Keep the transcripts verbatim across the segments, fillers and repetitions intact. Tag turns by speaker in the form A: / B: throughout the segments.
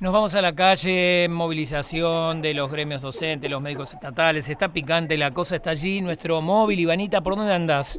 A: Nos vamos a la calle, movilización de los gremios docentes, los médicos estatales. Está picante la cosa, está allí nuestro móvil. Ivanita, ¿por dónde andás?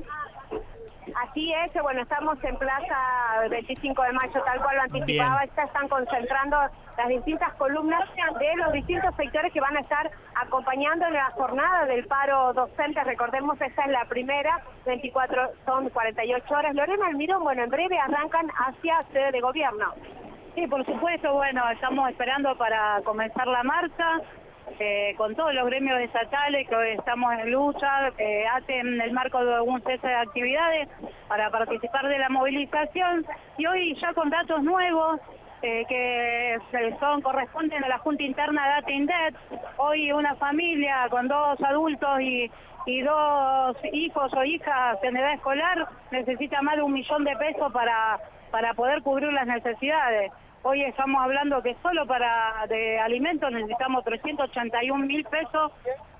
B: Así es, bueno, estamos en Plaza veinticinco de mayo, tal cual lo anticipaba. Ya están concentrando las distintas columnas de los distintos sectores que van a estar acompañando en la jornada del paro docente. Recordemos, esta es la primera, veinticuatro, son cuarenta y ocho horas. Lorena Almirón, bueno, en breve arrancan hacia sede de gobierno.
C: Sí, por supuesto, bueno, estamos esperando para comenzar la marcha, eh, con todos los gremios estatales que hoy estamos en lucha, eh, hacen el marco de un cese de actividades para participar de la movilización, y hoy ya con datos nuevos, eh, que son corresponden a la Junta Interna de ATINDET. Hoy una familia con dos adultos y, y dos hijos o hijas en edad escolar necesita más de un millón de pesos para, para poder cubrir las necesidades. Hoy estamos hablando que solo para de alimentos necesitamos trescientos ochenta y un mil pesos,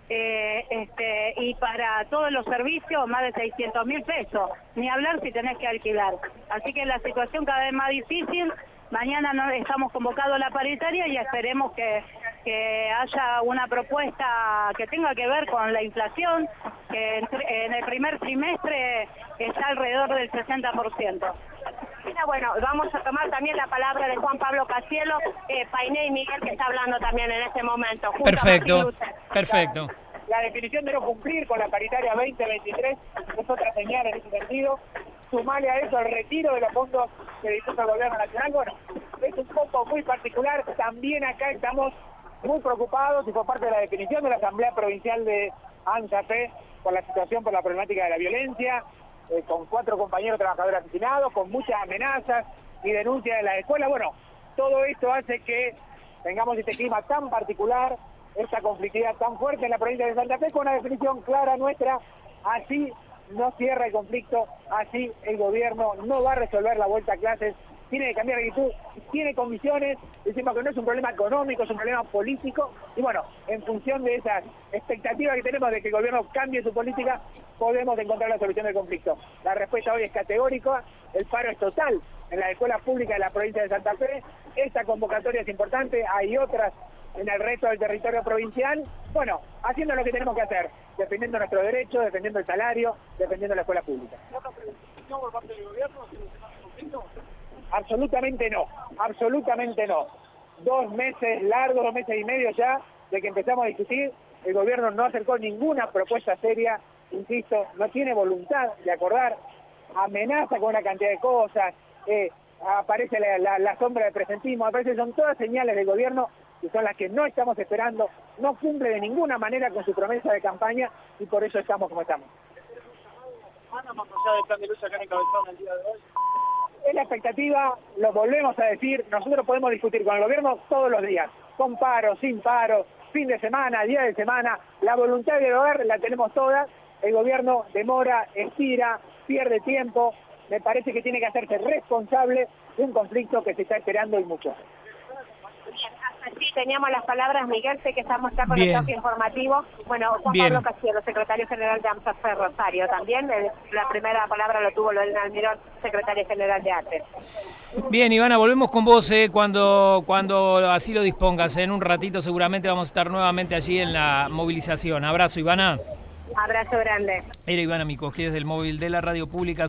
C: eh, este, y para todos los servicios más de seiscientos mil pesos. Ni hablar si tenés que alquilar. Así que la situación cada vez más difícil. Mañana no estamos convocados a la paritaria y esperemos que, que haya una propuesta que tenga que ver con la inflación, que en, en el primer trimestre está alrededor del sesenta por ciento.
B: Bueno, vamos a tomar también la palabra de Juan Pablo Casielo, eh, Painé y Miguel, que está hablando también en este momento.
A: Perfecto, perfecto.
D: La definición de no cumplir con la paritaria veinte veintitrés es otra señal en ese sentido. Sumale a eso el retiro de los fondos que dispuso el gobierno nacional. Bueno, es un poco muy particular. También acá estamos muy preocupados y por parte de la definición de la Asamblea Provincial de ANSAPE por la situación, por la problemática de la violencia, eh, con cuatro compañeros trabajadores asesinados, con muchas amenazas y denuncias de la escuela. Bueno, todo esto hace que tengamos este clima tan particular, esta conflictividad tan fuerte en la provincia de Santa Fe, con una definición clara nuestra. Así no cierra el conflicto, así el gobierno no va a resolver la vuelta a clases, tiene que cambiar de actitud, tiene comisiones, decimos que no es un problema económico, es un problema político, y bueno, en función de esas expectativas que tenemos de que el gobierno cambie su política, podemos encontrar la solución del conflicto. La respuesta hoy es categórica, el paro es total en las escuelas públicas de la provincia de Santa Fe, esta convocatoria es importante, hay otras en el resto del territorio provincial, bueno, haciendo lo que tenemos que hacer, defendiendo nuestros derechos, defendiendo el salario, defendiendo la escuela pública.
E: ¿Por parte del gobierno?
D: Absolutamente no, absolutamente no. Dos meses largos, dos meses y medio ya, de que empezamos a discutir, el gobierno no acercó ninguna propuesta seria, insisto, no tiene voluntad de acordar, amenaza con una cantidad de cosas, eh, aparece la, la, la sombra de presentismo, aparece, son todas señales del gobierno que son las que no estamos esperando, no cumple de ninguna manera con su promesa de campaña y por eso estamos como estamos.
E: ¿Anda más allá del plan de lucha que han encabezado en el día de hoy?
D: Es la expectativa, lo volvemos a decir, nosotros podemos discutir con el gobierno todos los días, con paro, sin paro, fin de semana, día de semana, la voluntad de lograr la tenemos todas, el gobierno demora, estira, pierde tiempo, me parece que tiene que hacerse responsable de un conflicto que se está esperando y mucho.
B: Sí, teníamos las palabras, Miguel, sé que estamos ya con el toque informativo. Bueno, Juan
A: Bien.
B: Pablo Casielo, secretario general de AMSAFE Rosario, también eh, la primera palabra lo tuvo Lorena Almirón, secretaria general de ATE.
A: Bien, Ivana, volvemos con vos eh, cuando, cuando así lo dispongas. En un ratito seguramente vamos a estar nuevamente allí en la movilización. Abrazo, Ivana.
B: Abrazo grande.
A: Era Ivana Micosquí desde el móvil de la radio pública.